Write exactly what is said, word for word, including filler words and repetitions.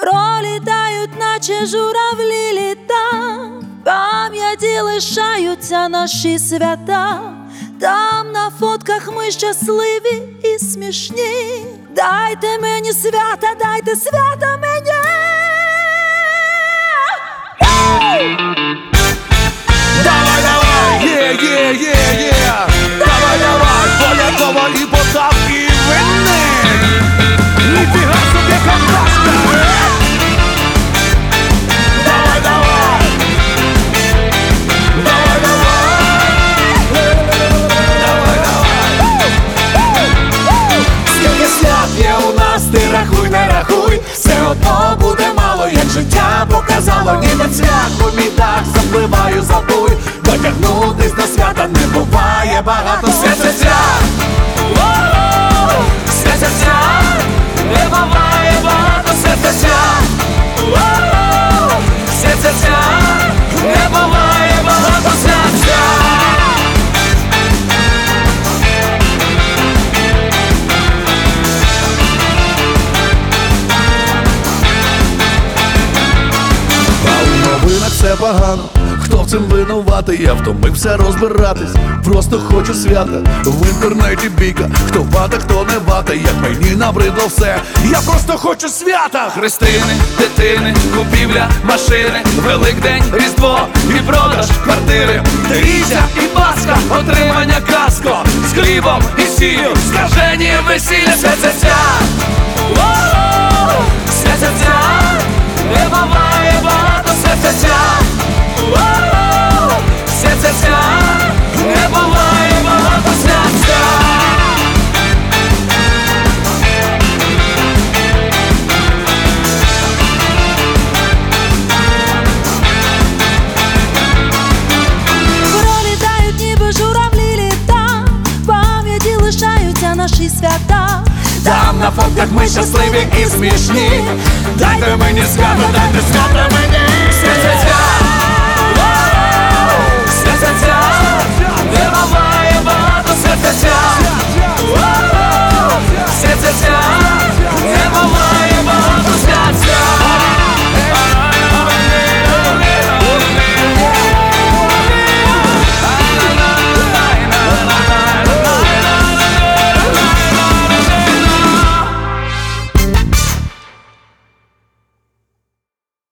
пролітають, наче журавлі літа, пам'яті лишаються наші свята. Там на фотках ми щасливі і смішні. Дайте мені свята, дайте свята мені. Давай, давай, є, є, є, є. Давай, давай, полякова і Потап, і Винник. Ніфіга собі компашка. Давай, давай. Давай, давай. Давай, давай. Скільки свят є у нас, ти рахуй, не рахуй. Все одно буде мало, як життя показало. Ніби цвях у мідах запливаю, забуй. Дотягнутись до свята не буває багато. Святця, святця, не буває багато. Святця, святця, не буває багато. Святця. Все погано, хто в цим винуватий? Я втомився розбиратись, просто хочу свята. В інтернеті бійка, хто вата, хто не вата. Як мені набридло все, я просто хочу свята. Хрестини, дитини, купівля машини, Великдень, Різдво і продаж квартири, Трійця і Пасха, отримання каско, з хлібом і сіллю, скажені весілля. Святця, святця, не буває багато. Святця, святця, не буває багато. Святця. Пролітають, ніби журавлі літа, пам'яті лишаються наші свята. Там на фотках ми щасливі і смішні. Дайте мені свято, дайте свято мені. Святця.